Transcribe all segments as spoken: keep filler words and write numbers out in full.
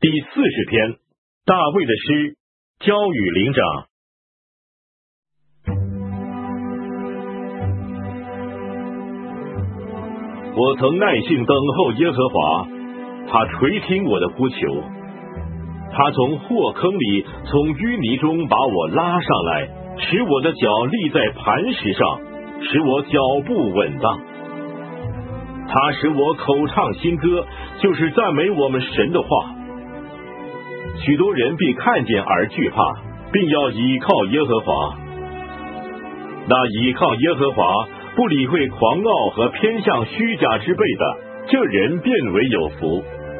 第四十篇，大卫的诗，交与灵长。我曾耐心等候耶和华，他垂听我的呼求。他从祸坑里，从淤泥中把我拉上来，使我的脚立在磐石上，使我脚步稳当。他使我口唱新歌，就是赞美我们神的话。许多人必看见而惧怕，并要倚靠耶和华。那倚靠耶和华，不理会狂傲和偏向虚假之辈的，这人便为有福。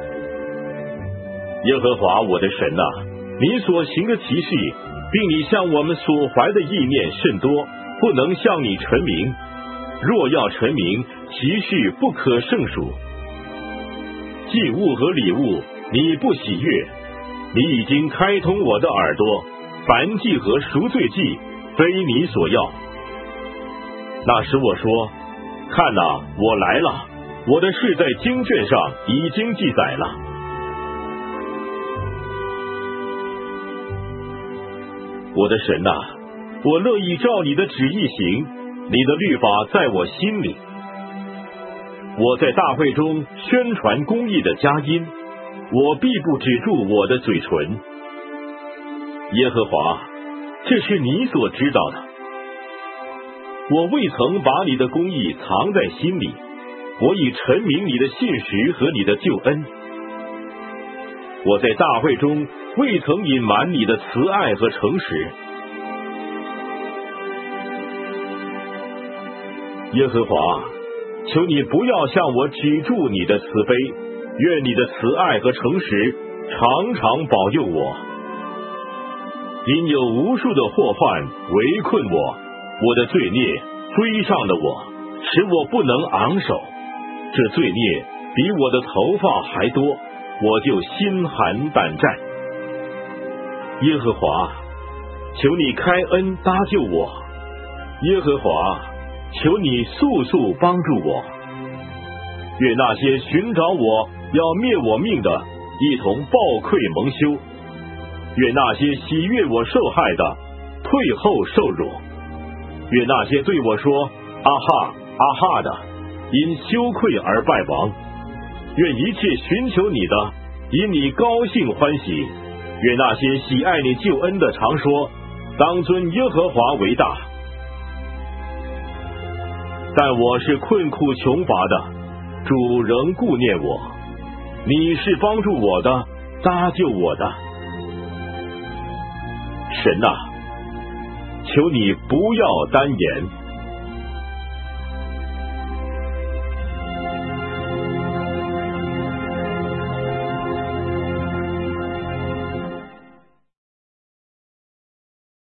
耶和华我的神啊，你所行的奇事，并你向我们所怀的意念甚多，不能向你陈明。若要陈明，其事不可胜数。祭物和礼物，你不喜悦。你已经开通我的耳朵，燔祭和赎罪祭，非你所要。那时我说，看哪，我来了，我的事在经卷上已经记载了。我的神啊，我乐意照你的旨意行，你的律法在我心里。我在大会中宣传公义的佳音，我必不止住我的嘴唇。耶和华，这是你所知道的。我未曾把你的公义藏在心里，我已陈明你的信实和你的救恩。我在大会中未曾隐瞒你的慈爱和诚实。耶和华，求你不要向我止住你的慈悲，愿你的慈爱和诚实常常保佑我。因有无数的祸患围困我，我的罪孽追上了我，使我不能昂首。这罪孽比我的头发还多，我就心寒胆战。耶和华，求你开恩搭救我。耶和华，求你速速帮助我。愿那些寻找我要灭我命的，一同暴愧蒙羞；愿那些喜悦我受害的，退后受辱；愿那些对我说啊哈啊哈的，因羞愧而败亡；愿一切寻求你的，因你高兴欢喜；愿那些喜爱你救恩的常说，当尊耶和华为大。但我是困苦穷乏的，主仍顾念我，你是帮助我的，搭救我的。神啊，求你不要单言。